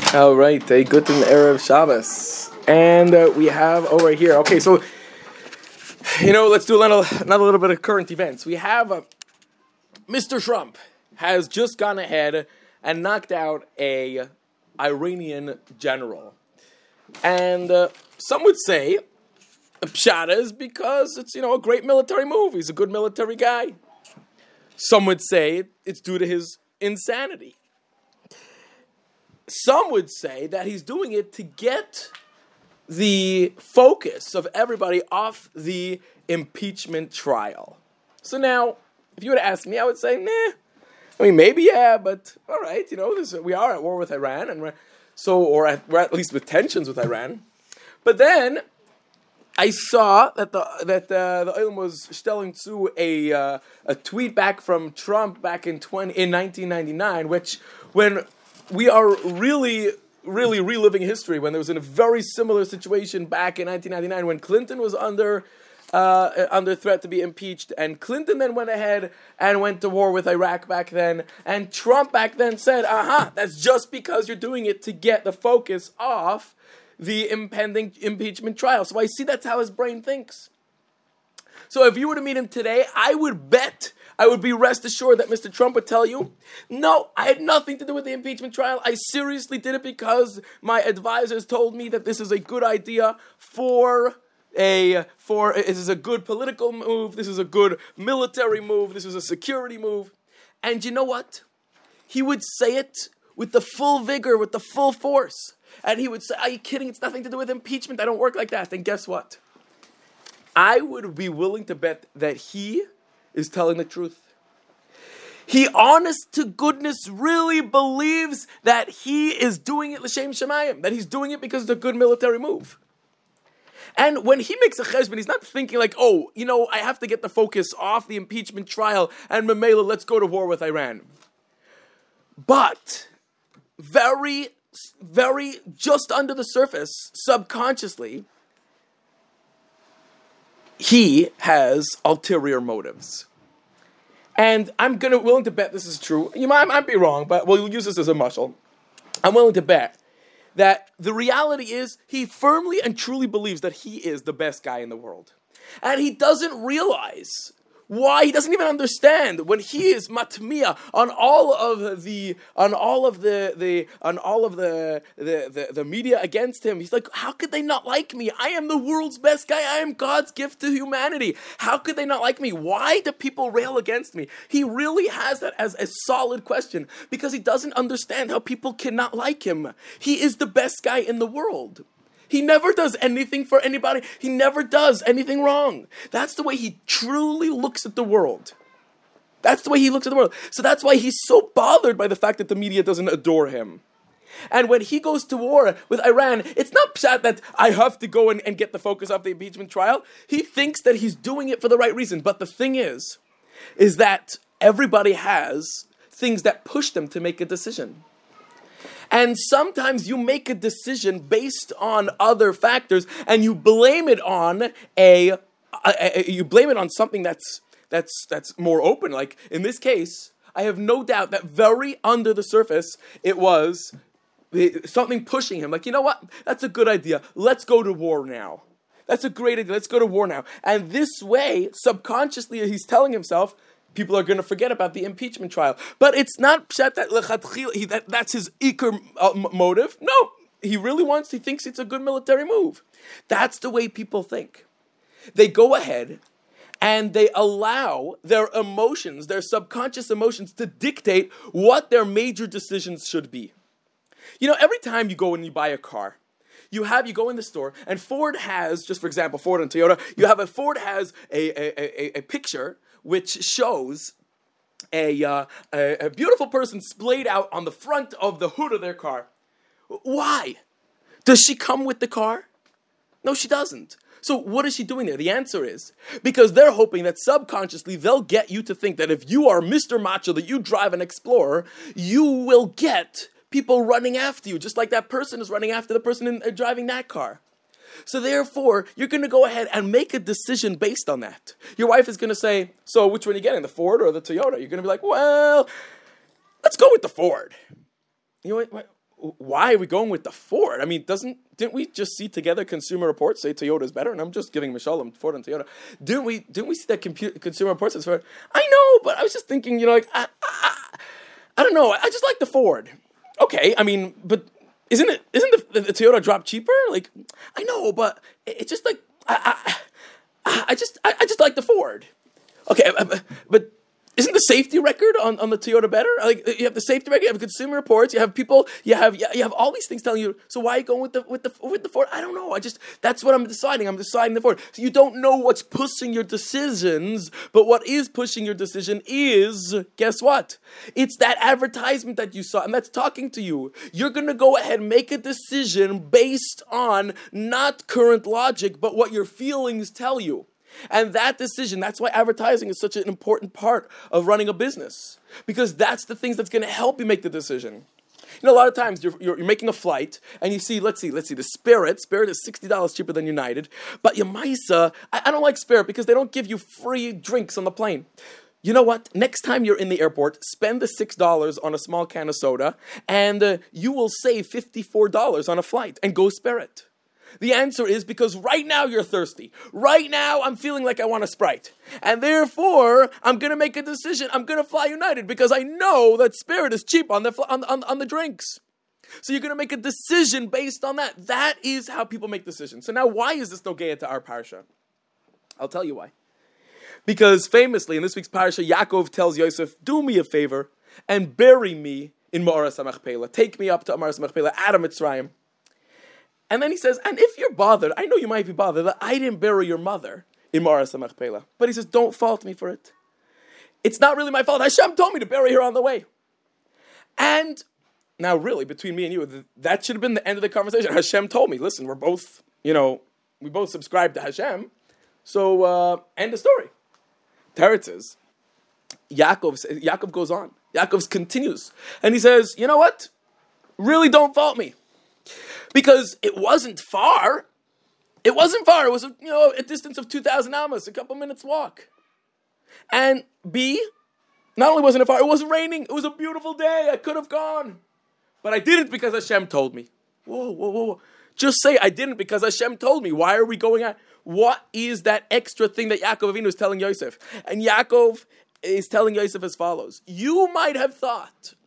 All right, a good Erev Shabbos. And we have over here, okay, so, let's do another little bit of current events. We have Mr. Trump has just gone ahead and knocked out a Iranian general. And some would say Pshat is because it's, a great military move. He's a good military guy. Some would say it's due to his insanity. Some would say that he's doing it to get the focus of everybody off the impeachment trial. So now, if you were to ask me, I would say, maybe, yeah, but all right, we are at war with Iran, and we're at least with tensions with Iran. But then I saw that the Olam was stelling to a tweet back from Trump back in 1999, which when we are really reliving history, when there was in a very similar situation back in 1999 when Clinton was under threat to be impeached, and Clinton then went ahead and went to war with Iraq back then, and Trump back then said, that's just because you're doing it to get the focus off the impending impeachment trial. So I see that's how his brain thinks. So if you were to meet him today, I would be rest assured that Mr. Trump would tell you, no, I had nothing to do with the impeachment trial. I seriously did it because my advisors told me that this is a good idea this is a good political move, this is a good military move, this is a security move. And you know what? He would say it with the full vigor, with the full force. And he would say, are you kidding? It's nothing to do with impeachment. I don't work like that. Then guess what? I would be willing to bet that he is telling the truth. He, honest to goodness, really believes that he is doing it l'shem shamayim, that he's doing it because it's a good military move. And when he makes a cheshbon, he's not thinking like, I have to get the focus off the impeachment trial and Mamela, let's go to war with Iran. But very, very just under the surface, subconsciously, he has ulterior motives. And I'm willing to bet this is true. I might be wrong, but we'll use this as a mashal. I'm willing to bet that the reality is he firmly and truly believes that he is the best guy in the world. And he doesn't realize why, he doesn't even understand when he is matmiya on all of the media against him. He's like, how could they not like me? I am the world's best guy. I am God's gift to humanity. How could they not like me? Why do people rail against me? He really has that as a solid question because he doesn't understand how people cannot like him. He is the best guy in the world. He never does anything for anybody. He never does anything wrong. That's the way he truly looks at the world. That's the way he looks at the world. So that's why he's so bothered by the fact that the media doesn't adore him. And when he goes to war with Iran, it's not pshat that I have to go and get the focus off the impeachment trial. He thinks that he's doing it for the right reason. But the thing is that everybody has things that push them to make a decision. And sometimes you make a decision based on other factors, and you blame it on something that's more open. Like in this case, I have no doubt that very under the surface it was something pushing him. Like, you know what? That's a good idea. Let's go to war now. That's a great idea. Let's go to war now. And this way, subconsciously, he's telling himself, people are going to forget about the impeachment trial. But it's not pshat that that's his ikar motive. No, he thinks it's a good military move. That's the way people think. They go ahead and they allow their emotions, their subconscious emotions, to dictate what their major decisions should be. Every time you go and you buy a car, you go in the store, and Ford has, just for example, Ford and Toyota, Ford has a picture which shows a beautiful person splayed out on the front of the hood of their car. Why? Does she come with the car? No, she doesn't. So what is she doing there? The answer is because they're hoping that subconsciously they'll get you to think that if you are Mr. Macho, that you drive an Explorer, you will get people running after you, just like that person is running after the person driving that car. So therefore, you're going to go ahead and make a decision based on that. Your wife is going to say, so which one are you getting, the Ford or the Toyota? You're going to be like, well, let's go with the Ford. You know what? why are we going with the Ford? I mean, didn't we just see together Consumer Reports say Toyota's better? And I'm just giving Mishalom, Ford and Toyota. Didn't we see that Consumer Reports says Ford? I know, but I was just thinking, like, I don't know. I just like the Ford. Okay, I mean, but isn't the Toyota drop cheaper? Like, I know, but it's just like I just like the Ford. Okay, but isn't the safety record on the Toyota better? Like, you have the safety record, you have Consumer Reports, you have people, you have all these things telling you. So why are you going with the Ford? I don't know. That's what I'm deciding. I'm deciding the Ford. So you don't know what's pushing your decisions, but what is pushing your decision is, guess what? It's that advertisement that you saw, and that's talking to you. You're going to go ahead and make a decision based on not current logic, but what your feelings tell you. And that decision, that's why advertising is such an important part of running a business. Because that's the things that's going to help you make the decision. A lot of times you're making a flight and you see, let's see, the Spirit is $60 cheaper than United. But Yamaisa, I don't like Spirit because they don't give you free drinks on the plane. You know what? Next time you're in the airport, spend the $6 on a small can of soda and you will save $54 on a flight and go Spirit. The answer is because right now you're thirsty. Right now I'm feeling like I want a Sprite. And therefore, I'm going to make a decision. I'm going to fly United because I know that Spirit is cheap on the drinks. So you're going to make a decision based on that. That is how people make decisions. So now why is this Nogea to our parsha? I'll tell you why. Because famously in this week's parsha, Yaakov tells Yosef, do me a favor and bury me in Ma'aras HaMachpelah. Take me up to Ma'aras HaMachpelah, Adam Mitzrayim. And then he says, and if you're bothered, I know you might be bothered that I didn't bury your mother in Ma'aras HaMachpelah. But he says, don't fault me for it. It's not really my fault. Hashem told me to bury her on the way. And now really, between me and you, that should have been the end of the conversation. Hashem told me, listen, we both subscribe to Hashem. So, end the story. Teretz is, Yaakov goes on. Yaakov continues. And he says, you know what? Really don't fault me. Because it wasn't far. It wasn't far. It was a distance of 2,000 amas, a couple minutes walk. And B, not only wasn't it far, it wasn't raining. It was a beautiful day. I could have gone. But I didn't because Hashem told me. Whoa. Just say I didn't because Hashem told me. Why are we going out? What is that extra thing that Yaakov Avinu is telling Yosef? And Yaakov is telling Yosef as follows. You might have thought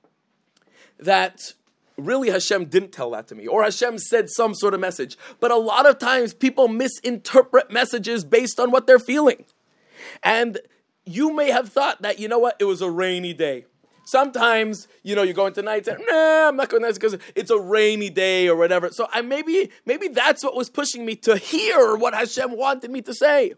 that really Hashem didn't tell that to me, or Hashem said some sort of message. But a lot of times people misinterpret messages based on what they're feeling. And you may have thought that, you know what, it was a rainy day. Sometimes, you're going tonight and I'm not going to because it's a rainy day or whatever. So maybe that's what was pushing me to hear what Hashem wanted me to say.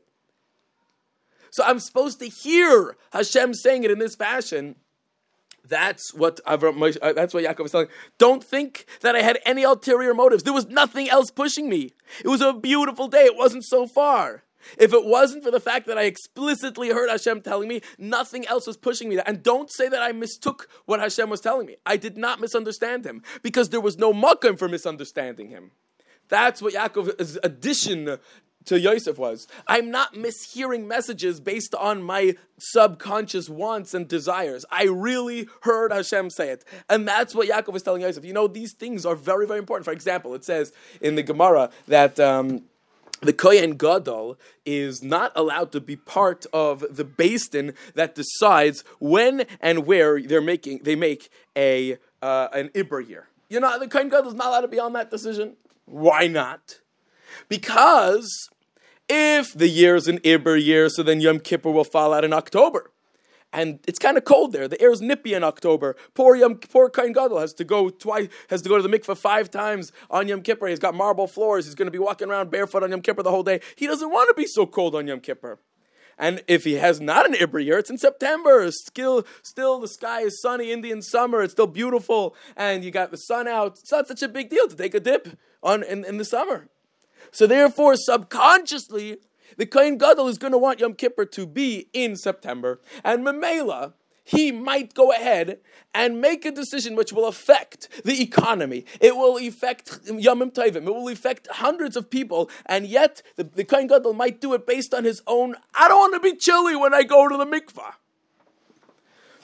So I'm supposed to hear Hashem saying it in this fashion. That's what Yaakov was telling. Don't think that I had any ulterior motives. There was nothing else pushing me. It was a beautiful day. It wasn't so far. If it wasn't for the fact that I explicitly heard Hashem telling me, nothing else was pushing me. And don't say that I mistook what Hashem was telling me. I did not misunderstand him because there was no makom for misunderstanding him. That's what Yaakov's addition to Yosef was. I'm not mishearing messages based on my subconscious wants and desires. I really heard Hashem say it. And that's what Yaakov is telling Yosef. These things are very, very important. For example, it says in the Gemara that the Kohen Gadol is not allowed to be part of the Beis Din that decides when and where they make an Iber year. The Kohen Gadol is not allowed to be on that decision. Why not? Because if the year is an Iber year, so then Yom Kippur will fall out in October. And it's kind of cold there. The air is nippy in October. Poor Kohen Gadol has to go to the mikveh 5 times on Yom Kippur. He's got marble floors. He's going to be walking around barefoot on Yom Kippur the whole day. He doesn't want to be so cold on Yom Kippur. And if he has not an Iber year, it's in September. Still the sky is sunny, Indian summer. It's still beautiful. And you got the sun out. It's not such a big deal to take a dip in the summer. So therefore, subconsciously, the Kohen Gadol is going to want Yom Kippur to be in September. And Memela, he might go ahead and make a decision which will affect the economy. It will affect Yomim Tovim. It will affect hundreds of people. And yet, the Kohen Gadol might do it based on his own, I don't want to be chilly when I go to the mikvah.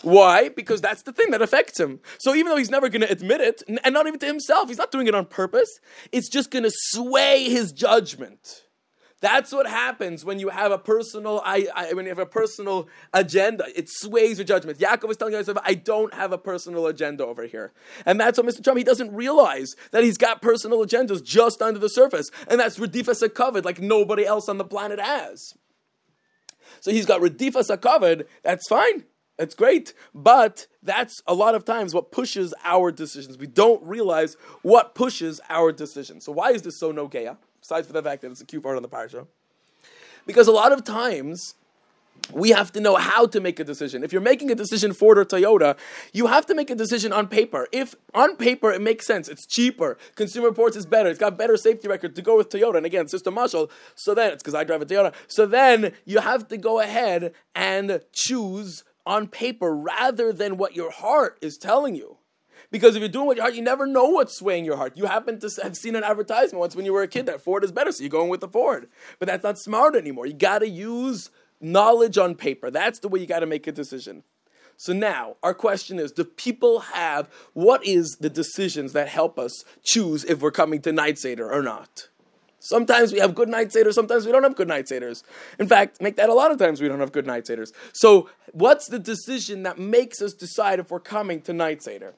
Why? Because that's the thing that affects him. So even though he's never going to admit it, and not even to himself, he's not doing it on purpose, it's just going to sway his judgment. That's what happens when you have a personal, when you have a personal agenda. It sways your judgment. Yaakov is telling Yosef, I don't have a personal agenda over here. And that's what Mr. Trump, he doesn't realize that he's got personal agendas just under the surface. And that's Redifas HaKavod, like nobody else on the planet has. So he's got Redifas HaKavod, that's fine. That's great, but that's a lot of times what pushes our decisions. We don't realize what pushes our decisions. So why is this so nogeya? Besides for the fact that it's a cute part on the parsha. Because a lot of times, we have to know how to make a decision. If you're making a decision Ford or Toyota, you have to make a decision on paper. If on paper it makes sense, it's cheaper, Consumer Reports is better, it's got better safety record to go with Toyota, and again, Sister Marshall, so then, it's because I drive a Toyota, so then you have to go ahead and choose on paper rather than what your heart is telling you. Because if you're doing what your heart, you never know what's swaying your heart. You happen to have seen an advertisement once when you were a kid that Ford is better, so you're going with the Ford. But that's not smart anymore. You got to use knowledge on paper. That's the way you got to make a decision. So now, our question is, do people have, what is the decisions that help us choose if we're coming to Night Seder or not? Sometimes we have good Night Seders, sometimes we don't have good Night Seders. In fact, make that a lot of times we don't have good Night Seders. So what's the decision that makes us decide if we're coming to Night Seder?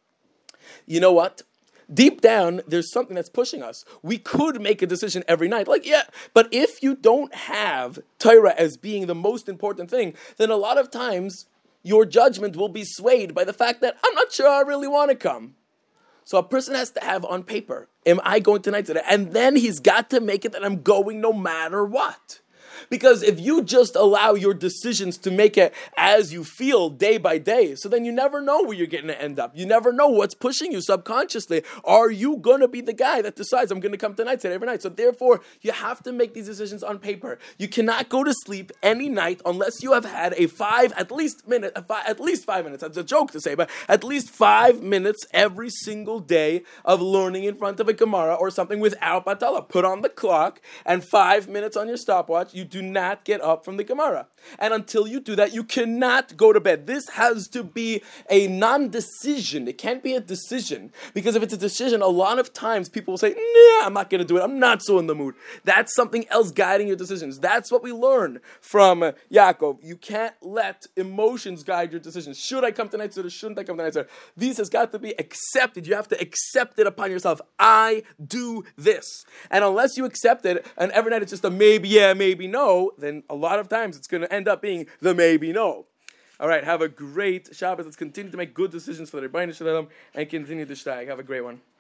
You know what? Deep down, there's something that's pushing us. We could make a decision every night. But if you don't have Torah as being the most important thing, then a lot of times your judgment will be swayed by the fact that I'm not sure I really want to come. So a person has to have on paper, am I going to Night Seder? And then he's got to make it that I'm going no matter what. Because if you just allow your decisions to make it as you feel day by day, so then you never know where you're going to end up. You never know what's pushing you subconsciously. Are you going to be the guy that decides I'm going to come to Night Seder every night? So therefore, you have to make these decisions on paper. You cannot go to sleep any night unless you have had at least 5 minutes. That's a joke to say, but at least 5 minutes every single day of learning in front of a Gemara or something without Batala. Put on the clock and 5 minutes on your stopwatch. You do not get up from the Gemara. And until you do that, you cannot go to bed. This has to be a non-decision. It can't be a decision. Because if it's a decision, a lot of times people will say, nah, I'm not going to do it. I'm not so in the mood. That's something else guiding your decisions. That's what we learn from Yaakov. You can't let emotions guide your decisions. Should I come to Night Seder? Shouldn't I come to Night Seder? This has got to be accepted. You have to accept it upon yourself. I do this. And unless you accept it, and every night it's just a maybe yeah, maybe no, then a lot of times it's going to end up being the maybe no. All right, have a great Shabbos. Let's continue to make good decisions for the Rebbeinu Shalom and continue to shtag. Have a great one.